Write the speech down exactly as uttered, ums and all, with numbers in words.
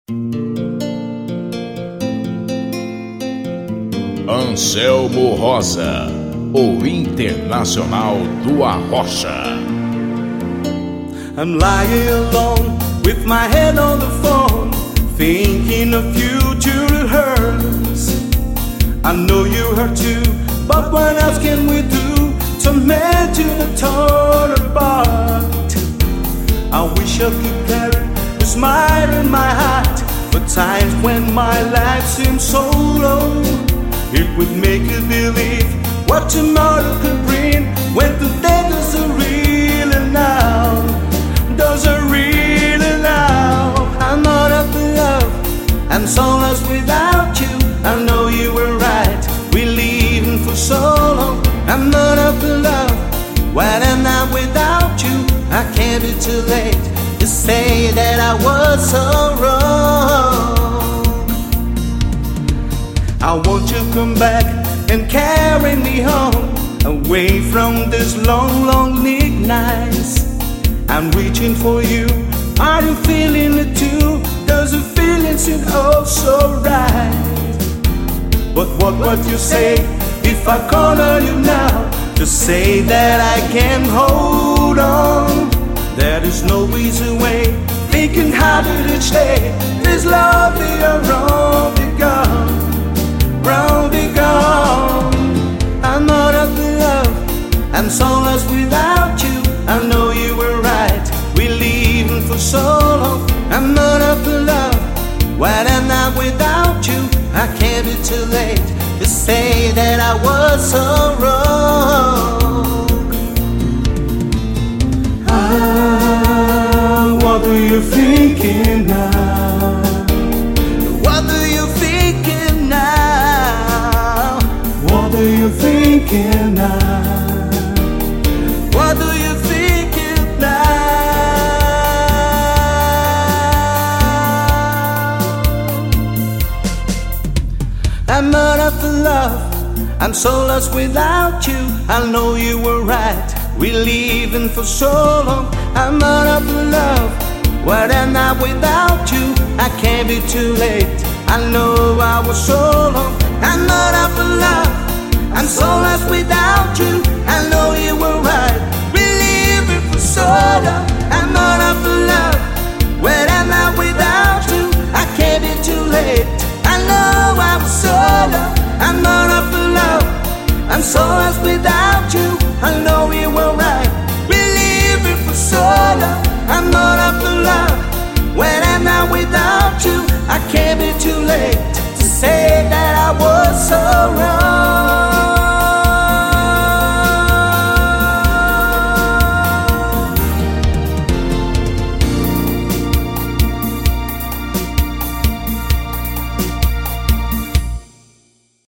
Anselmo Rosa, o internacional do Arrocha. I'm lying alone with my head on the phone, thinking of you to hers. I know you hurt too, but what else can we do to make you torn apart? I wish I could carry a smile in my heart for times when my life seems so low. It would make you believe what tomorrow could bring, when today doesn't really now, doesn't really now. I'm out of love, I'm so lost without you. I know you were right, we're leaving for so long. I'm out of love, when I'm not without you. I can't be too late to say that I was so wrong. I want you to come back and carry me home, away from this long, long nights. I'm reaching for you, are you feeling it too? Does the feeling seem oh so right? But what would you say if I call on you now to say that I can hold on? There is no easy way, thinking how did it stay? This love be around be gone, round be gone. I'm out of love, I'm so lost without you. I know you were right, we're leaving for so long. I'm out of love, when I'm not without you. I can't be too late to say that I was so wrong. Ah, what are you thinking now? What are you thinking now? What are you thinking now? What are you thinking now? I'm out of love, I'm so lost without you. I know you were right, we're leaving for so long. I'm out of love, when I'm not without you. I can't be too late, I know I was so long. I'm out of love, I'm so lost without you. I know you were right, we're leaving for so long. I'm out of love, when I'm not without you. I can't be too late, I know I was so long. I'm out of love, I'm so lost without you. I know